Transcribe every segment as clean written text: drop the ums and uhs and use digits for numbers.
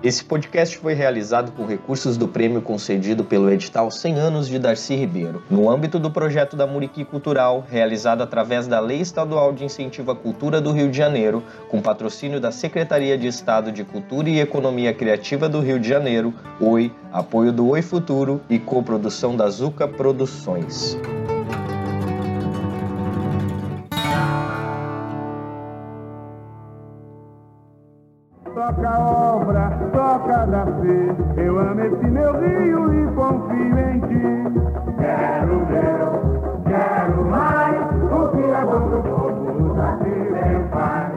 Esse podcast foi realizado com recursos do prêmio concedido pelo edital 100 anos de Darcy Ribeiro, no âmbito do projeto da Muriqui Cultural, realizado através da Lei Estadual de Incentivo à Cultura do Rio de Janeiro, com patrocínio da Secretaria de Estado de Cultura e Economia Criativa do Rio de Janeiro, OI, apoio do OI Futuro e coprodução da Zuca Produções. Toca a obra, toca Darcy, eu amo esse meu Rio e confio em ti. Quero mais, o que é bom do povo, Darcy meu pai.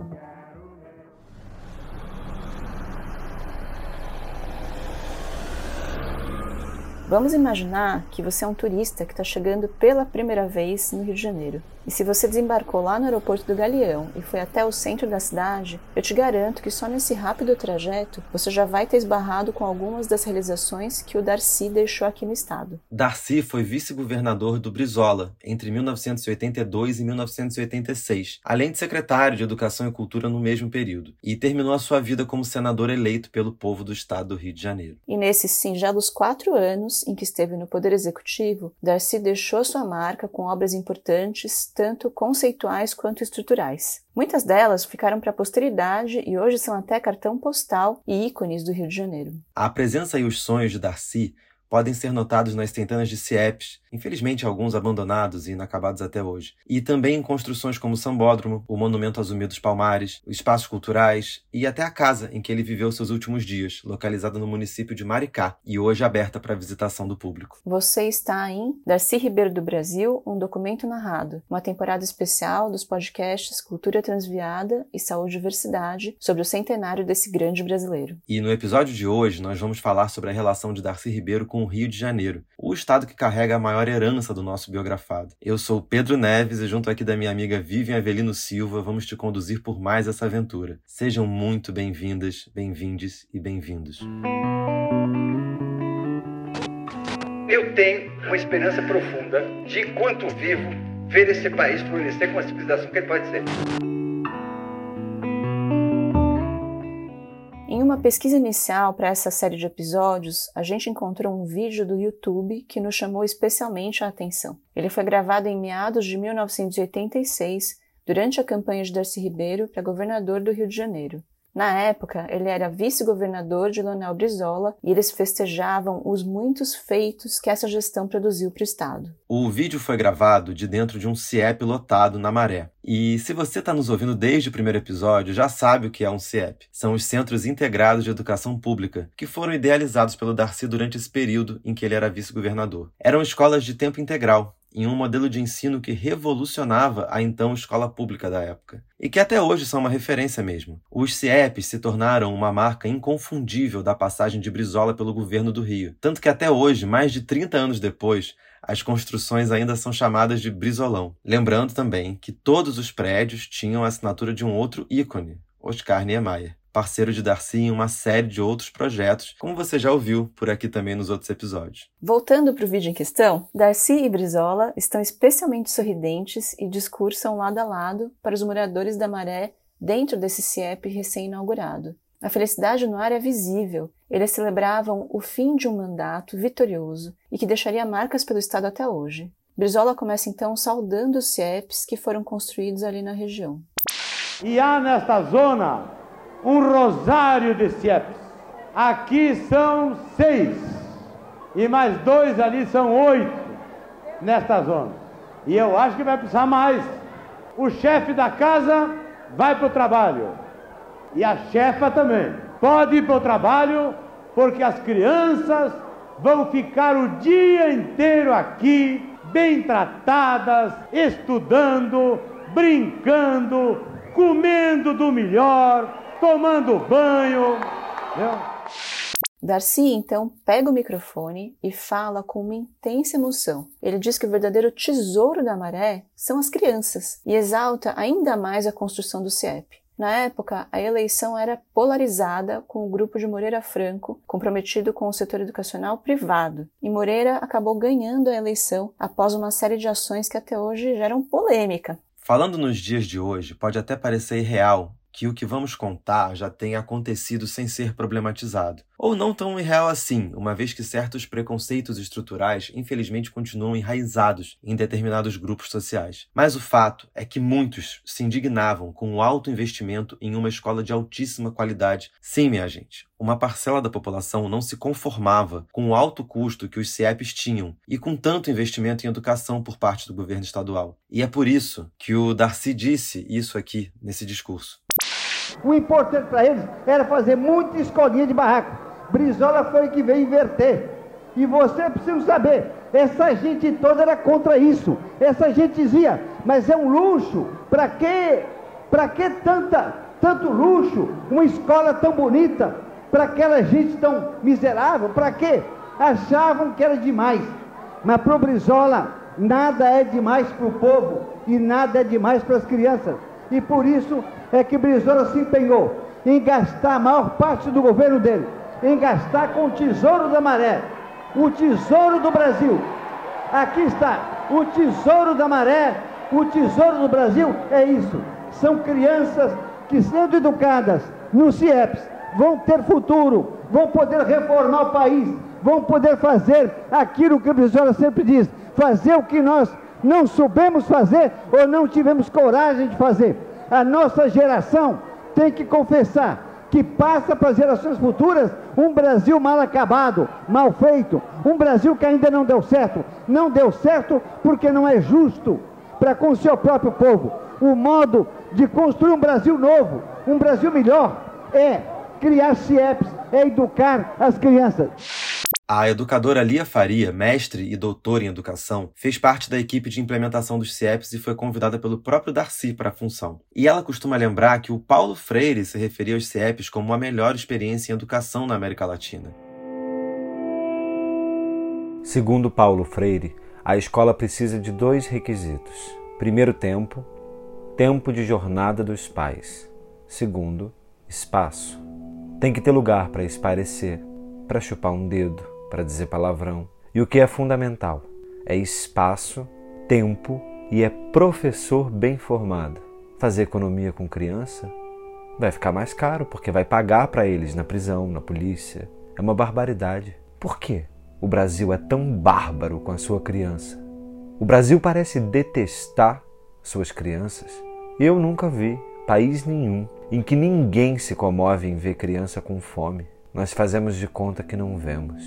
Vamos imaginar que você é um turista que está chegando pela primeira vez no Rio de Janeiro. E se você desembarcou lá no aeroporto do Galeão e foi até o centro da cidade, eu te garanto que só nesse rápido trajeto você já vai ter esbarrado com algumas das realizações que o Darcy deixou aqui no estado. Darcy foi vice-governador do Brizola entre 1982 e 1986, além de secretário de Educação e Cultura no mesmo período, e terminou a sua vida como senador eleito pelo povo do estado do Rio de Janeiro. E nesses singelos 4 anos em que esteve no Poder Executivo, Darcy deixou sua marca com obras importantes, tanto conceituais quanto estruturais. Muitas delas ficaram para a posteridade e hoje são até cartão postal e ícones do Rio de Janeiro. A presença e os sonhos de Darcy podem ser notados nas centenas de CIEPs, infelizmente alguns abandonados e inacabados até hoje, e também em construções como o Sambódromo, o Monumento aos Zumbi dos Palmares, os espaços culturais e até a casa em que ele viveu seus últimos dias, localizada no município de Maricá e hoje aberta para visitação do público. Você está em Darcy Ribeiro do Brasil, um documento narrado, uma temporada especial dos podcasts Cultura Transviada e Saúde e Diversidade sobre o centenário desse grande brasileiro. E no episódio de hoje nós vamos falar sobre a relação de Darcy Ribeiro com o Rio de Janeiro, o estado que carrega a maior herança do nosso biografado. Eu sou Pedro Neves e junto aqui da minha amiga Vivian Avelino Silva vamos te conduzir por mais essa aventura. Sejam muito bem-vindas, bem-vindes e bem-vindos. Eu tenho uma esperança profunda de, enquanto vivo, ver esse país florescer com a civilização que ele pode ser. Em uma pesquisa inicial para essa série de episódios, a gente encontrou um vídeo do YouTube que nos chamou especialmente a atenção. Ele foi gravado em meados de 1986, durante a campanha de Darcy Ribeiro para governador do Rio de Janeiro. Na época, ele era vice-governador de Leonel Brizola e eles festejavam os muitos feitos que essa gestão produziu para o estado. O vídeo foi gravado de dentro de um CIEP lotado na Maré. E se você está nos ouvindo desde o primeiro episódio, já sabe o que é um CIEP. São os Centros Integrados de Educação Pública, que foram idealizados pelo Darcy durante esse período em que ele era vice-governador. Eram escolas de tempo integral, em um modelo de ensino que revolucionava a então escola pública da época. E que até hoje são uma referência mesmo. Os CIEPs se tornaram uma marca inconfundível da passagem de Brizola pelo governo do Rio. Tanto que até hoje, mais de 30 anos depois, as construções ainda são chamadas de Brizolão. Lembrando também que todos os prédios tinham a assinatura de um outro ícone, Oscar Niemeyer, parceiro de Darcy em uma série de outros projetos, como você já ouviu por aqui também nos outros episódios. Voltando para o vídeo em questão, Darcy e Brizola estão especialmente sorridentes e discursam lado a lado para os moradores da Maré dentro desse CIEP recém-inaugurado. A felicidade no ar é visível. Eles celebravam o fim de um mandato vitorioso e que deixaria marcas pelo estado até hoje. Brizola começa então saudando os CIEPs que foram construídos ali na região. E há nesta zona um rosário de CIEPs. Aqui são 6 e mais 2 ali são 8 nesta zona. E eu acho que vai precisar mais. O chefe da casa vai para o trabalho e a chefa também. Pode ir para o trabalho porque as crianças vão ficar o dia inteiro aqui, bem tratadas, estudando, brincando, comendo do melhor, tomando banho. Darcy, então, pega o microfone e fala com uma intensa emoção. Ele diz que o verdadeiro tesouro da Maré são as crianças e exalta ainda mais a construção do CIEP. Na época, a eleição era polarizada com o grupo de Moreira Franco, comprometido com o setor educacional privado. E Moreira acabou ganhando a eleição após uma série de ações que até hoje geram polêmica. Falando nos dias de hoje, pode até parecer irreal que o que vamos contar já tenha acontecido sem ser problematizado. Ou não tão irreal assim, uma vez que certos preconceitos estruturais infelizmente continuam enraizados em determinados grupos sociais. Mas o fato é que muitos se indignavam com o alto investimento em uma escola de altíssima qualidade. Sim, minha gente, uma parcela da população não se conformava com o alto custo que os CIEPs tinham e com tanto investimento em educação por parte do governo estadual. E é por isso que o Darcy disse isso aqui nesse discurso. O importante para eles era fazer muita escolinha de barraco. Brizola foi que veio inverter. E você precisa saber, essa gente toda era contra isso. Essa gente dizia, mas é um luxo, para que tanto luxo, uma escola tão bonita, para aquela gente tão miserável, para quê? Achavam que era demais. Mas para o Brizola, nada é demais para o povo e nada é demais para as crianças. E por isso é que Brizola se empenhou em gastar a maior parte do governo dele, em gastar com o Tesouro da Maré, o Tesouro do Brasil. Aqui está, o Tesouro da Maré, o Tesouro do Brasil é isso. São crianças que, sendo educadas nos CIEPs, vão ter futuro, vão poder reformar o país, vão poder fazer aquilo que o Brizola sempre diz, fazer o que nós não soubemos fazer ou não tivemos coragem de fazer. A nossa geração tem que confessar que passa para as gerações futuras um Brasil mal acabado, mal feito, um Brasil que ainda não deu certo. Não deu certo porque não é justo para com o seu próprio povo. O modo de construir um Brasil novo, um Brasil melhor, é criar CIEPs, é educar as crianças. A educadora Lia Faria, mestre e doutora em educação, fez parte da equipe de implementação dos CIEPs e foi convidada pelo próprio Darcy para a função. E ela costuma lembrar que o Paulo Freire se referia aos CIEPs como a melhor experiência em educação na América Latina. Segundo Paulo Freire, a escola precisa de 2 requisitos. Primeiro, tempo de jornada dos pais. Segundo, espaço. Tem que ter lugar para espairecer, para chupar um dedo, para dizer palavrão. E o que é fundamental é espaço, tempo e é professor bem formado. Fazer economia com criança vai ficar mais caro, porque vai pagar para eles na prisão, na polícia. É uma barbaridade. Por quê o Brasil é tão bárbaro com a sua criança? O Brasil parece detestar suas crianças. Eu nunca vi país nenhum em que ninguém se comove em ver criança com fome. Nós fazemos de conta que não vemos.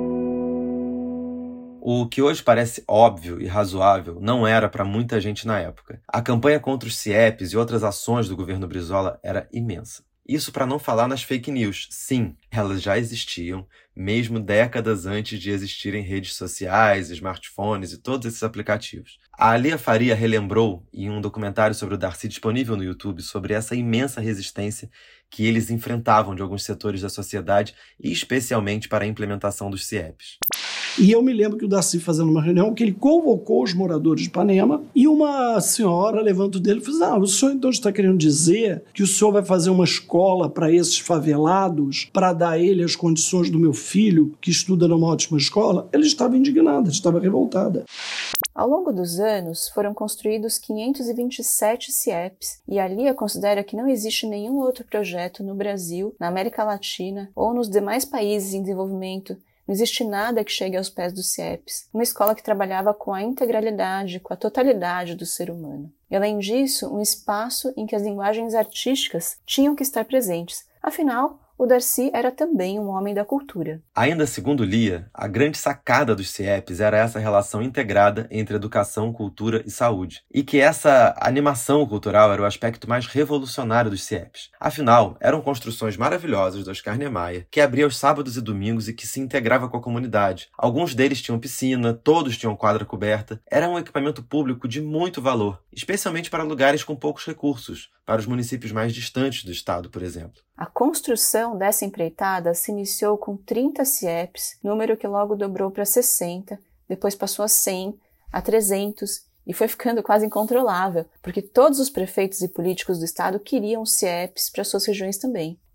O que hoje parece óbvio e razoável não era para muita gente na época. A campanha contra os CIEPs e outras ações do governo Brizola era imensa. Isso para não falar nas fake news. Sim, elas já existiam, mesmo décadas antes de existirem redes sociais, smartphones e todos esses aplicativos. A Lia Faria relembrou, em um documentário sobre o Darcy disponível no YouTube, sobre essa imensa resistência que eles enfrentavam de alguns setores da sociedade e especialmente para a implementação dos CIEPs. E eu me lembro que o Darcy, fazendo uma reunião, que ele convocou os moradores de Ipanema e uma senhora levanta o dedo e fala, o senhor então está querendo dizer que o senhor vai fazer uma escola para esses favelados, para dar a ele as condições do meu filho, que estuda numa ótima escola? Ela estava indignada, estava revoltada. Ao longo dos anos, foram construídos 527 CIEPs e a Lia considera que não existe nenhum outro projeto no Brasil, na América Latina ou nos demais países em desenvolvimento. Não existe nada que chegue aos pés dos CIEPs. Uma escola que trabalhava com a integralidade, com a totalidade do ser humano. E, além disso, um espaço em que as linguagens artísticas tinham que estar presentes. Afinal, o Darcy era também um homem da cultura. Ainda segundo Lia, a grande sacada dos CIEPs era essa relação integrada entre educação, cultura e saúde. E que essa animação cultural era o aspecto mais revolucionário dos CIEPs. Afinal, eram construções maravilhosas do Oscar Niemeyer, que abria aos sábados e domingos e que se integrava com a comunidade. Alguns deles tinham piscina, todos tinham quadra coberta. Era um equipamento público de muito valor, especialmente para lugares com poucos recursos, para os municípios mais distantes do estado, por exemplo. A construção dessa empreitada se iniciou com 30 CIEPs, número que logo dobrou para 60, depois passou a 100, a 300 e foi ficando quase incontrolável, porque todos os prefeitos e políticos do estado queriam CIEPs para suas regiões também.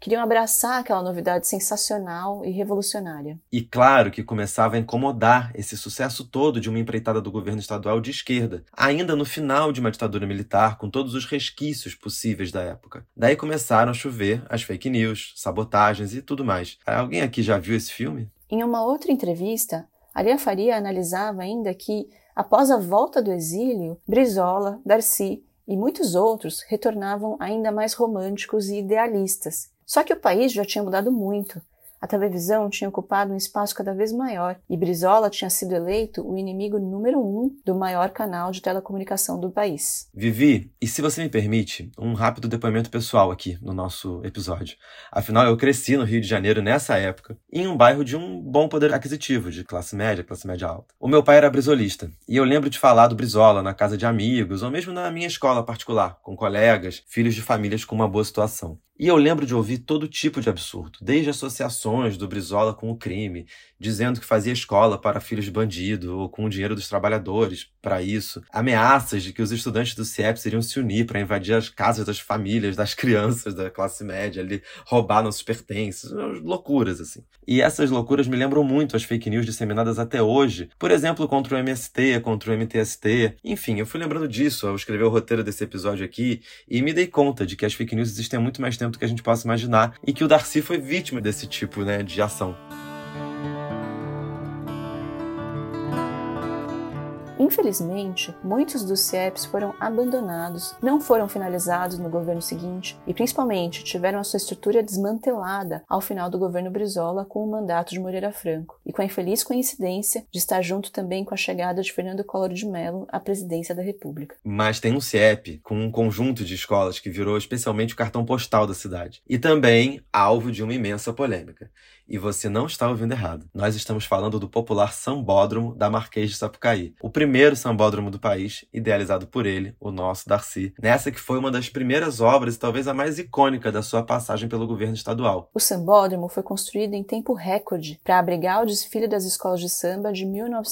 queriam abraçar aquela novidade sensacional e revolucionária. E claro que começava a incomodar esse sucesso todo de uma empreitada do governo estadual de esquerda, ainda no final de uma ditadura militar, com todos os resquícios possíveis da época. Daí começaram a chover as fake news, sabotagens e tudo mais. Alguém aqui já viu esse filme? Em uma outra entrevista, Alia Faria analisava ainda que, após a volta do exílio, Brizola, Darcy e muitos outros retornavam ainda mais românticos e idealistas. Só que o país já tinha mudado muito. A televisão tinha ocupado um espaço cada vez maior e Brizola tinha sido eleito o inimigo número 1 do maior canal de telecomunicação do país. Vivi, e se você me permite, um rápido depoimento pessoal aqui no nosso episódio. Afinal, eu cresci no Rio de Janeiro nessa época, em um bairro de um bom poder aquisitivo, de classe média alta. O meu pai era brizolista, e eu lembro de falar do Brizola na casa de amigos, ou mesmo na minha escola particular, com colegas, filhos de famílias com uma boa situação. E eu lembro de ouvir todo tipo de absurdo, desde associações do Brizola com o crime, dizendo que fazia escola para filhos de bandido ou com o dinheiro dos trabalhadores para isso, ameaças de que os estudantes do CIEPS iriam se unir para invadir as casas das famílias, das crianças da classe média, ali, roubar nossos pertences, loucuras assim. E essas loucuras me lembram muito as fake news disseminadas até hoje, por exemplo, contra o MST, contra o MTST. Enfim, eu fui lembrando disso ao escrever o roteiro desse episódio aqui e me dei conta de que as fake news existem há muito mais tempo do que a gente possa imaginar e que o Darcy foi vítima desse tipo, de ação. Infelizmente, muitos dos CIEPs foram abandonados, não foram finalizados no governo seguinte e, principalmente, tiveram a sua estrutura desmantelada ao final do governo Brizola com o mandato de Moreira Franco e com a infeliz coincidência de estar junto também com a chegada de Fernando Collor de Mello à presidência da República. Mas tem um CIEP com um conjunto de escolas que virou especialmente o cartão postal da cidade e também alvo de uma imensa polêmica. E você não está ouvindo errado. Nós estamos falando do popular Sambódromo da Marquês de Sapucaí, o primeiro sambódromo do país, idealizado por ele, o nosso Darcy, nessa que foi uma das primeiras obras e talvez a mais icônica da sua passagem pelo governo estadual. O sambódromo foi construído em tempo recorde para abrigar o desfile das escolas de samba de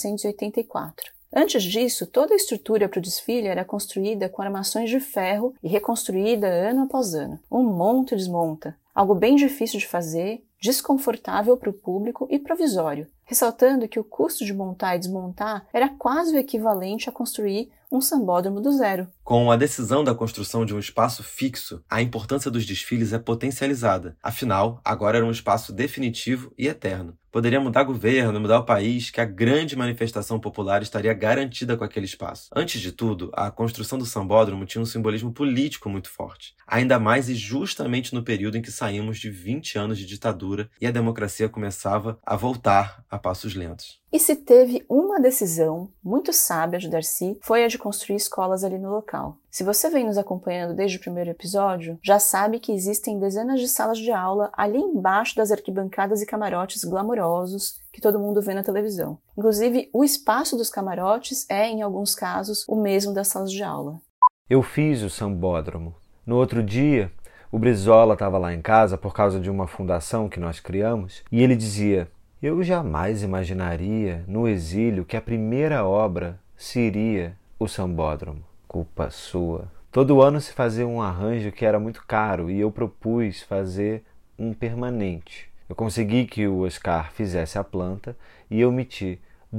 1984. Antes disso, toda a estrutura para o desfile era construída com armações de ferro e reconstruída ano após ano. Um monta e desmonta. Algo bem difícil de fazer, desconfortável para o público e provisório, ressaltando que o custo de montar e desmontar era quase o equivalente a construir um sambódromo do zero. Com a decisão da construção de um espaço fixo, a importância dos desfiles é potencializada. Afinal, agora era um espaço definitivo e eterno. Poderia mudar governo, mudar o país, que a grande manifestação popular estaria garantida com aquele espaço. Antes de tudo, a construção do sambódromo tinha um simbolismo político muito forte. Ainda mais e justamente no período em que saímos de 20 anos de ditadura e a democracia começava a voltar a passos lentos. E se teve uma decisão muito sábia de Darcy, foi a de construir escolas ali no local. Se você vem nos acompanhando desde o primeiro episódio, já sabe que existem dezenas de salas de aula ali embaixo das arquibancadas e camarotes glamourosos que todo mundo vê na televisão. Inclusive, o espaço dos camarotes é, em alguns casos, o mesmo das salas de aula. Eu fiz o sambódromo. No outro dia, o Brizola estava lá em casa por causa de uma fundação que nós criamos e ele dizia: eu jamais imaginaria no exílio que a primeira obra seria o sambódromo. Culpa sua. Todo ano se fazia um arranjo que era muito caro e eu propus fazer um permanente. Eu consegui que o Oscar fizesse a planta e eu meti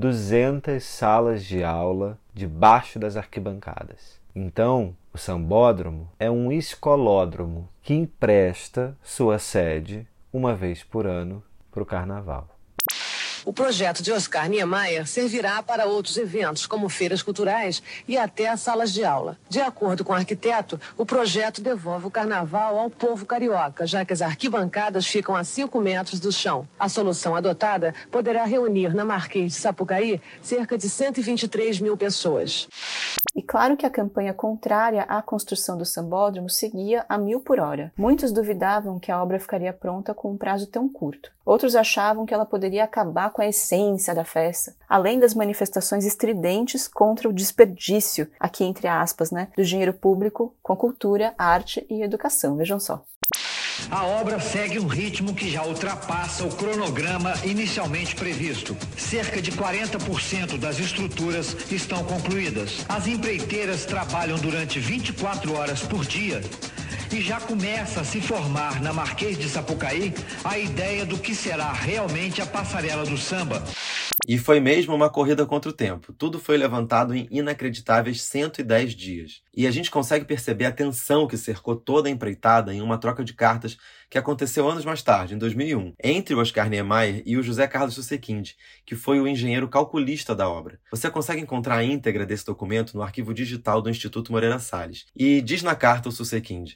200 salas de aula debaixo das arquibancadas. Então, o sambódromo é um escolódromo que empresta sua sede uma vez por ano para o carnaval. O projeto de Oscar Niemeyer servirá para outros eventos, como feiras culturais e até salas de aula. De acordo com o arquiteto, o projeto devolve o carnaval ao povo carioca, já que as arquibancadas ficam a 5 metros do chão. A solução adotada poderá reunir na Marquês de Sapucaí cerca de 123 mil pessoas. E claro que a campanha contrária à construção do sambódromo seguia a 1000 por hora. Muitos duvidavam que a obra ficaria pronta com um prazo tão curto. Outros achavam que ela poderia acabar com a essência da festa, além das manifestações estridentes contra o desperdício, aqui entre aspas, do dinheiro público com cultura, arte e educação. Vejam só. A obra segue um ritmo que já ultrapassa o cronograma inicialmente previsto. Cerca de 40% das estruturas estão concluídas. As empreiteiras trabalham durante 24 horas por dia e já começa a se formar na Marquês de Sapucaí a ideia do que será realmente a Passarela do Samba. E foi mesmo uma corrida contra o tempo. Tudo foi levantado em inacreditáveis 110 dias. E a gente consegue perceber a tensão que cercou toda a empreitada em uma troca de cartas que aconteceu anos mais tarde, em 2001, entre o Oscar Niemeyer e o José Carlos Susequinde, que foi o engenheiro calculista da obra. Você consegue encontrar a íntegra desse documento no arquivo digital do Instituto Moreira Salles. E diz na carta o Susequinde: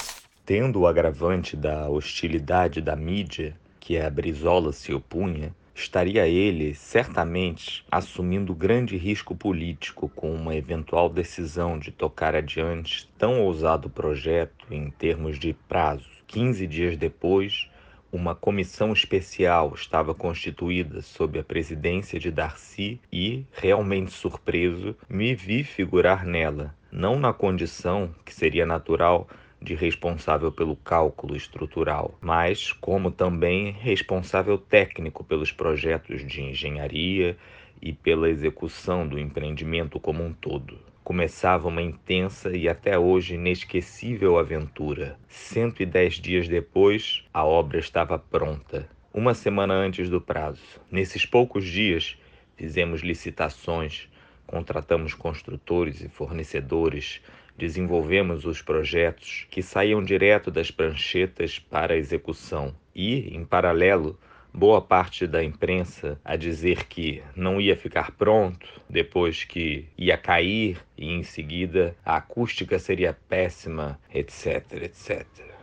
tendo o agravante da hostilidade da mídia, que a Brizola se opunha, estaria ele, certamente, assumindo grande risco político com uma eventual decisão de tocar adiante tão ousado projeto em termos de prazo. 15 dias depois, uma comissão especial estava constituída sob a presidência de Darcy e, realmente surpreso, me vi figurar nela, não na condição, que seria natural, de responsável pelo cálculo estrutural, mas como também responsável técnico pelos projetos de engenharia e pela execução do empreendimento como um todo. Começava uma intensa e até hoje inesquecível aventura. 110 dias depois, a obra estava pronta, uma semana antes do prazo. Nesses poucos dias, fizemos licitações, contratamos construtores e fornecedores, desenvolvemos os projetos que saíam direto das pranchetas para a execução e, em paralelo, boa parte da imprensa a dizer que não ia ficar pronto, depois que ia cair e, em seguida, a acústica seria péssima, etc, etc.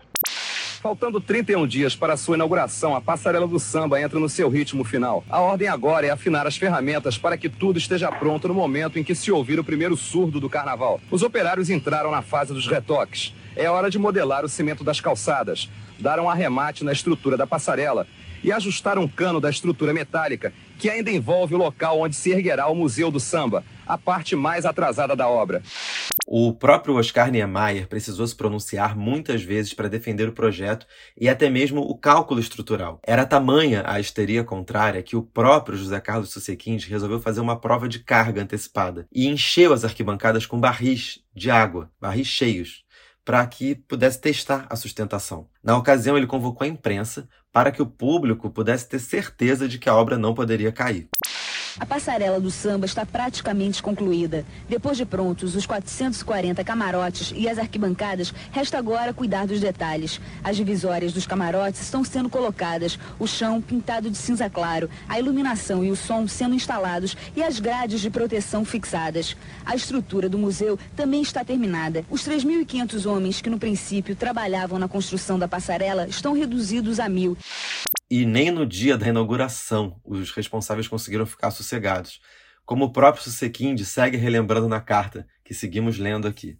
Faltando 31 dias para a sua inauguração, a Passarela do Samba entra no seu ritmo final. A ordem agora é afinar as ferramentas para que tudo esteja pronto no momento em que se ouvir o primeiro surdo do carnaval. Os operários entraram na fase dos retoques. É hora de modelar o cimento das calçadas, dar um arremate na estrutura da passarela e ajustar um cano da estrutura metálica que ainda envolve o local onde se erguerá o Museu do Samba, a parte mais atrasada da obra. O próprio Oscar Niemeyer precisou se pronunciar muitas vezes para defender o projeto e até mesmo o cálculo estrutural. Era tamanha a histeria contrária que o próprio José Carlos Susequinde resolveu fazer uma prova de carga antecipada e encheu as arquibancadas com barris de água, barris cheios, para que pudesse testar a sustentação. Na ocasião, ele convocou a imprensa para que o público pudesse ter certeza de que a obra não poderia cair. A Passarela do Samba está praticamente concluída. Depois de prontos os 440 camarotes e as arquibancadas, resta agora cuidar dos detalhes. As divisórias dos camarotes estão sendo colocadas, o chão pintado de cinza claro, a iluminação e o som sendo instalados e as grades de proteção fixadas. A estrutura do museu também está terminada. Os 3.500 homens que no princípio trabalhavam na construção da passarela estão reduzidos a 1.000. E nem no dia da inauguração os responsáveis conseguiram ficar sossegados, como o próprio Susequinde segue relembrando na carta, que seguimos lendo aqui.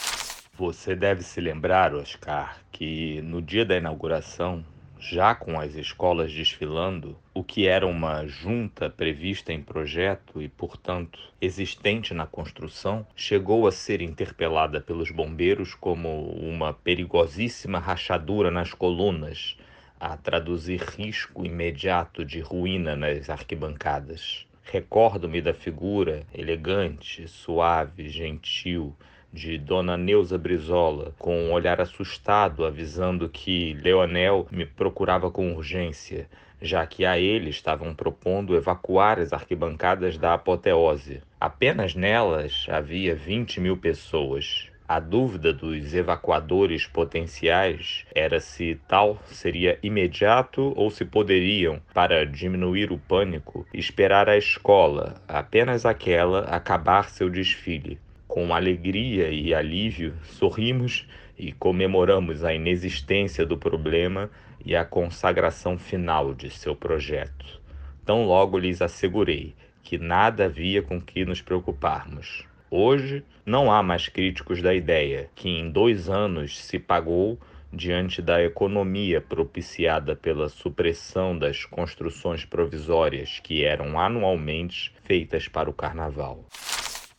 Você deve se lembrar, Oscar, que no dia da inauguração, já com as escolas desfilando, o que era uma junta prevista em projeto e, portanto, existente na construção, chegou a ser interpelada pelos bombeiros como uma perigosíssima rachadura nas colunas, a traduzir risco imediato de ruína nas arquibancadas. Recordo-me da figura elegante, suave, gentil, de Dona Neuza Brizola, com um olhar assustado, avisando que Leonel me procurava com urgência, já que a ele estavam propondo evacuar as arquibancadas da apoteose. Apenas nelas havia 20.000 pessoas. A dúvida dos evacuadores potenciais era se tal seria imediato ou se poderiam, para diminuir o pânico, esperar a escola, apenas aquela, acabar seu desfile. Com alegria e alívio, sorrimos e comemoramos a inexistência do problema e a consagração final de seu projeto. Tão logo lhes assegurei que nada havia com que nos preocuparmos. Hoje, não há mais críticos da ideia, que em 2 anos se pagou diante da economia propiciada pela supressão das construções provisórias que eram anualmente feitas para o carnaval.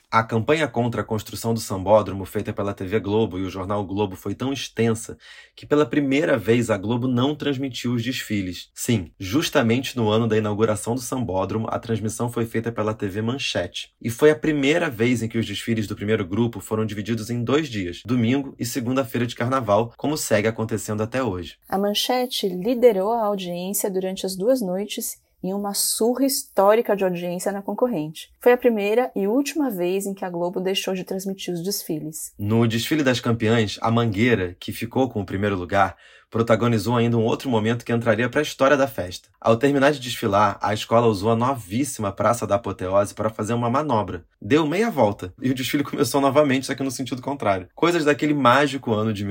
A campanha contra a construção do sambódromo feita pela TV Globo e o jornal o Globo foi tão extensa que pela primeira vez a Globo não transmitiu os desfiles. Sim, justamente no ano da inauguração do sambódromo, a transmissão foi feita pela TV Manchete. E foi a primeira vez em que os desfiles do primeiro grupo foram divididos em 2 dias, domingo e segunda-feira de carnaval, como segue acontecendo até hoje. A Manchete liderou a audiência durante as 2 noites em uma surra histórica de audiência na concorrente. Foi a primeira e última vez em que a Globo deixou de transmitir os desfiles. No desfile das campeãs, a Mangueira, que ficou com o primeiro lugar, protagonizou ainda um outro momento que entraria para a história da festa. Ao terminar de desfilar, a escola usou a novíssima Praça da Apoteose para fazer uma manobra. Deu meia volta e o desfile começou novamente, só que no sentido contrário. Coisas daquele mágico ano de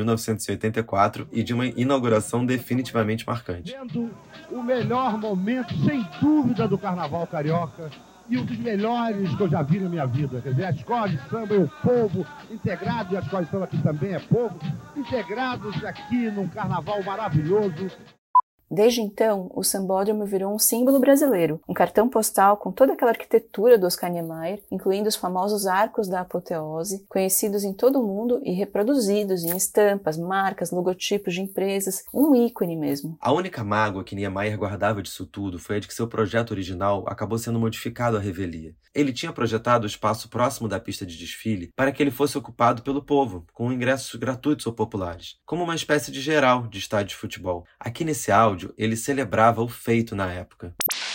1984 e de uma inauguração definitivamente marcante. O melhor momento, sem dúvida, do Carnaval Carioca e um dos melhores que eu já vi na minha vida. Quer dizer, a escola de samba e o povo integrado, e a escola de samba aqui também é povo, integrados aqui num carnaval maravilhoso. Desde então, o sambódromo virou um símbolo brasileiro, um cartão postal com toda aquela arquitetura do Oscar Niemeyer, incluindo os famosos arcos da apoteose, conhecidos em todo o mundo e reproduzidos em estampas, marcas, logotipos de empresas, um ícone mesmo. A única mágoa que Niemeyer guardava disso tudo foi a de que seu projeto original acabou sendo modificado à revelia. Ele tinha projetado o espaço próximo da pista de desfile para que ele fosse ocupado pelo povo, com ingressos gratuitos ou populares, como uma espécie de geral de estádio de futebol. Aqui nesse áudio, ele celebrava o feito na época.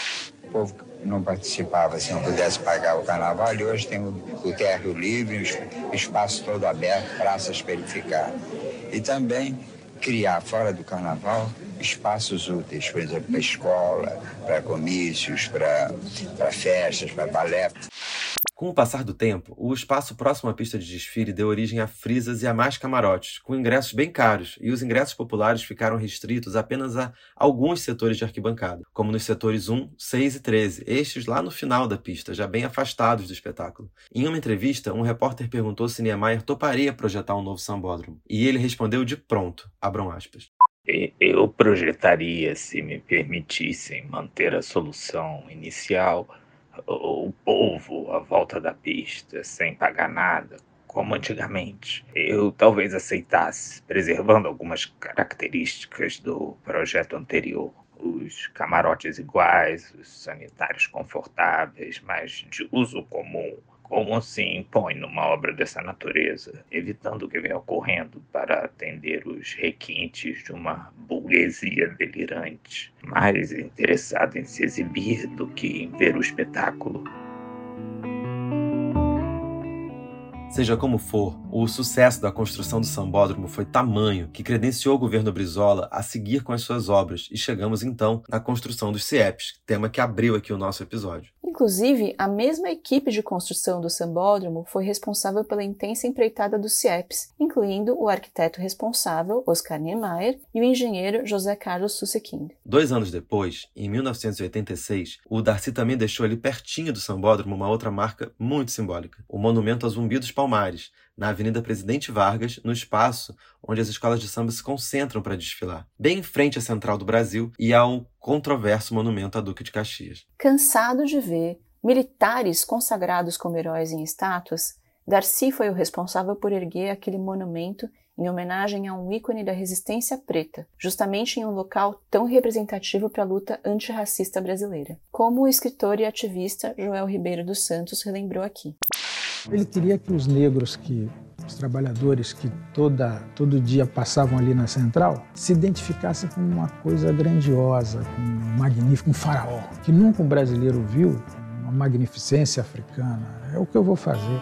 O povo não participava se não pudesse pagar o carnaval, e hoje tem o térreo livre, o espaço todo aberto, praças para ele ficar. E também criar fora do carnaval espaços úteis, por exemplo, para escola, para comícios, para festas, para balé. Com o passar do tempo, o espaço próximo à pista de desfile deu origem a frisas e a mais camarotes, com ingressos bem caros, e os ingressos populares ficaram restritos apenas a alguns setores de arquibancada, como nos setores 1, 6 e 13, estes lá no final da pista, já bem afastados do espetáculo. Em uma entrevista, um repórter perguntou se Niemeyer toparia projetar um novo sambódromo, e ele respondeu de pronto, abram aspas. Eu projetaria se me permitissem manter a solução inicial, o povo à volta da pista, sem pagar nada, como antigamente. Eu talvez aceitasse, preservando algumas características do projeto anterior. Os camarotes iguais, os sanitários confortáveis, mas de uso comum, como se impõe numa obra dessa natureza, evitando o que vem ocorrendo para atender os requintes de uma burguesia delirante, mais interessada em se exibir do que em ver o espetáculo. Seja como for, o sucesso da construção do sambódromo foi tamanho que credenciou o governo Brizola a seguir com as suas obras, e chegamos então na construção dos CIEPs, tema que abriu aqui o nosso episódio. Inclusive, a mesma equipe de construção do sambódromo foi responsável pela intensa empreitada dos CIEPs, incluindo o arquiteto responsável, Oscar Niemeyer, e o engenheiro José Carlos Sussekind. 2 anos depois, em 1986, o Darcy também deixou ali pertinho do sambódromo uma outra marca muito simbólica, o monumento a Zumbi dos Palmares, na Avenida Presidente Vargas, no espaço onde as escolas de samba se concentram para desfilar, bem em frente à Central do Brasil e ao controverso monumento a Duque de Caxias. Cansado de ver militares consagrados como heróis em estátuas, Darcy foi o responsável por erguer aquele monumento em homenagem a um ícone da resistência preta, justamente em um local tão representativo para a luta antirracista brasileira, como o escritor e ativista Joel Ribeiro dos Santos relembrou aqui. Ele queria que os negros, os trabalhadores que todo dia passavam ali na Central, se identificassem com uma coisa grandiosa, com um magnífico, um faraó, que nunca um brasileiro viu, uma magnificência africana. É o que eu vou fazer.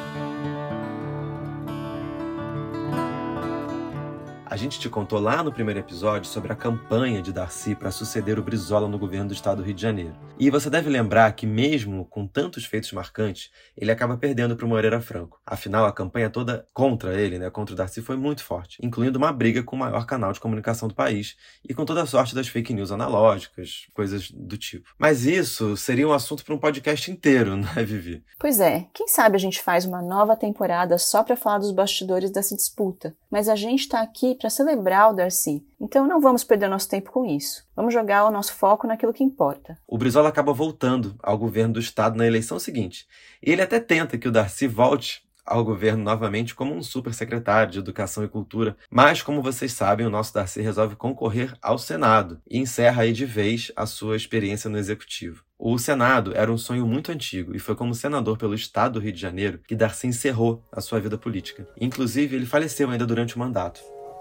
A gente te contou lá no primeiro episódio sobre a campanha de Darcy para suceder o Brizola no governo do estado do Rio de Janeiro. E você deve lembrar que mesmo com tantos feitos marcantes, ele acaba perdendo para o Moreira Franco. Afinal, a campanha toda contra ele, contra o Darcy, foi muito forte, incluindo uma briga com o maior canal de comunicação do país e com toda a sorte das fake news analógicas, coisas do tipo. Mas isso seria um assunto para um podcast inteiro, não é, Vivi? Pois é, quem sabe a gente faz uma nova temporada só para falar dos bastidores dessa disputa. Mas a gente está aqui para celebrar o Darcy, então não vamos perder nosso tempo com isso. Vamos jogar o nosso foco naquilo que importa. O Brizola acaba voltando ao governo do estado na eleição seguinte. E ele até tenta que o Darcy volte ao governo novamente como um supersecretário de Educação e Cultura, mas, como vocês sabem, o nosso Darcy resolve concorrer ao Senado e encerra aí de vez a sua experiência no Executivo. O Senado era um sonho muito antigo e foi como senador pelo estado do Rio de Janeiro que Darcy encerrou a sua vida política. Inclusive, ele faleceu ainda durante o mandato.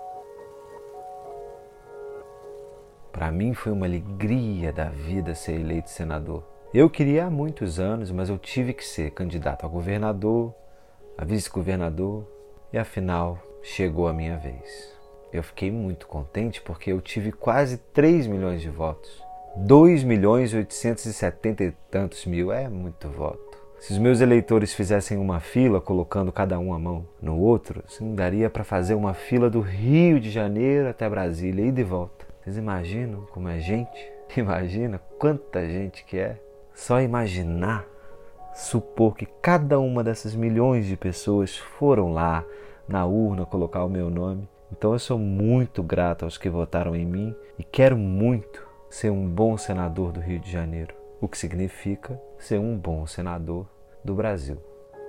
Para mim foi uma alegria da vida ser eleito senador. Eu queria há muitos anos, mas eu tive que ser candidato a governador, a vice-governador, e afinal chegou a minha vez. Eu fiquei muito contente porque eu tive quase 3 milhões de votos. 2.870 e tantos mil é muito voto. Se os meus eleitores fizessem uma fila, colocando cada um a mão no outro, assim, daria para fazer uma fila do Rio de Janeiro até Brasília, ida e volta. Vocês imaginam como é gente? Imagina quanta gente que é. Só imaginar, supor que cada uma dessas milhões de pessoas foram lá na urna colocar o meu nome. Então eu sou muito grato aos que votaram em mim e quero muito ser um bom senador do Rio de Janeiro, o que significa ser um bom senador do Brasil.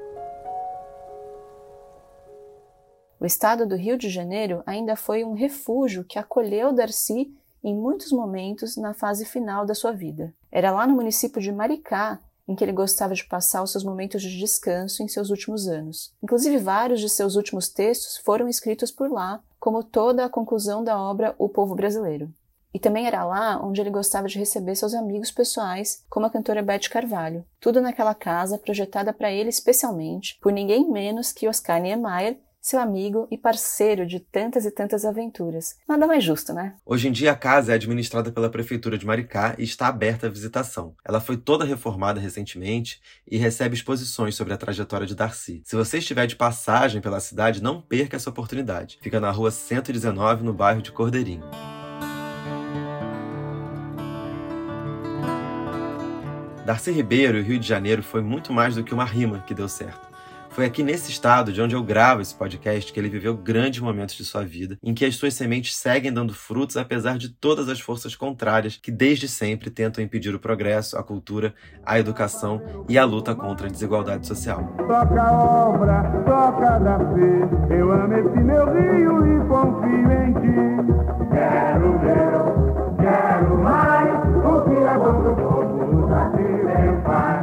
O estado do Rio de Janeiro ainda foi um refúgio que acolheu Darcy em muitos momentos na fase final da sua vida. Era lá no município de Maricá em que ele gostava de passar os seus momentos de descanso em seus últimos anos. Inclusive, vários de seus últimos textos foram escritos por lá, como toda a conclusão da obra O Povo Brasileiro. E também era lá onde ele gostava de receber seus amigos pessoais, como a cantora Beth Carvalho. Tudo naquela casa projetada para ele especialmente por ninguém menos que Oscar Niemeyer, seu amigo e parceiro de tantas e tantas aventuras. Nada mais justo, né? Hoje em dia a casa é administrada pela Prefeitura de Maricá e está aberta à visitação. Ela foi toda reformada recentemente e recebe exposições sobre a trajetória de Darcy. Se você estiver de passagem pela cidade, não perca essa oportunidade. Fica na rua 119, no bairro de Cordeirinho. Darcy Ribeiro e o Rio de Janeiro foi muito mais do que uma rima que deu certo. Foi aqui nesse estado, de onde eu gravo esse podcast, que ele viveu grandes momentos de sua vida, em que as suas sementes seguem dando frutos apesar de todas as forças contrárias que desde sempre tentam impedir o progresso, a cultura, a educação e a luta contra a desigualdade social. Toca a obra, toca Darcy, eu amo esse meu Rio e confio em ti. Quero mais, o criador do povo, Darcy, meu pai.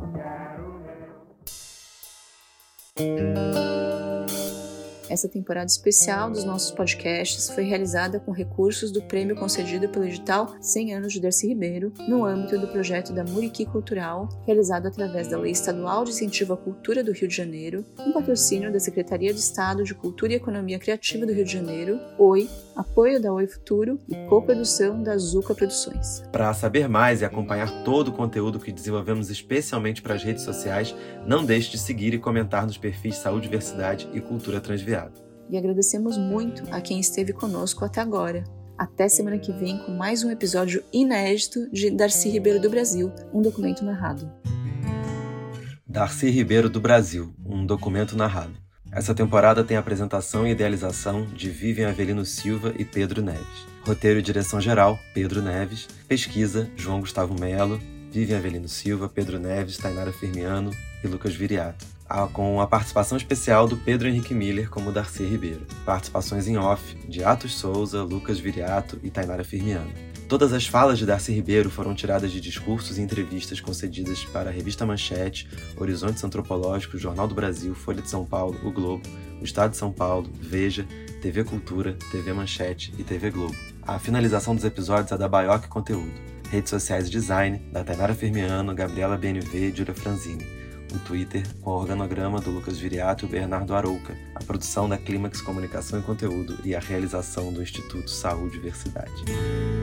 Essa temporada especial dos nossos podcasts foi realizada com recursos do prêmio concedido pelo edital 100 anos de Darcy Ribeiro, no âmbito do projeto da Muriqui Cultural, realizado através da Lei Estadual de Incentivo à Cultura do Rio de Janeiro, um patrocínio da Secretaria de Estado de Cultura e Economia Criativa do Rio de Janeiro, OI, apoio da OI Futuro e coprodução da Zuca Produções. Para saber mais e acompanhar todo o conteúdo que desenvolvemos especialmente para as redes sociais, não deixe de seguir e comentar nos perfis Saúde, Diversidade e Cultura Transviada. E agradecemos muito a quem esteve conosco até agora. Até semana que vem com mais um episódio inédito de Darcy Ribeiro do Brasil, um documento narrado. Darcy Ribeiro do Brasil, um documento narrado. Essa temporada tem apresentação e idealização de Vivian Avelino Silva e Pedro Neves. Roteiro e direção geral, Pedro Neves. Pesquisa, João Gustavo Melo, Vivian Avelino Silva, Pedro Neves, Tainara Firmiano e Lucas Viriato. Com a participação especial do Pedro Henrique Miller como Darcy Ribeiro. Participações em off de Atos Souza, Lucas Viriato e Tainara Firmiano. Todas as falas de Darcy Ribeiro foram tiradas de discursos e entrevistas concedidas para a Revista Manchete, Horizontes Antropológicos, Jornal do Brasil, Folha de São Paulo, O Globo, O Estado de São Paulo, Veja, TV Cultura, TV Manchete e TV Globo. A finalização dos episódios é da Baioc Conteúdo. Redes sociais e design, da Tainara Firmiano, Gabriela BNV e Júlia Franzini. O Twitter com o organograma do Lucas Viriato e o Bernardo Arouca, a produção da Clímax Comunicação e Conteúdo e a realização do Instituto Saúde e Diversidade.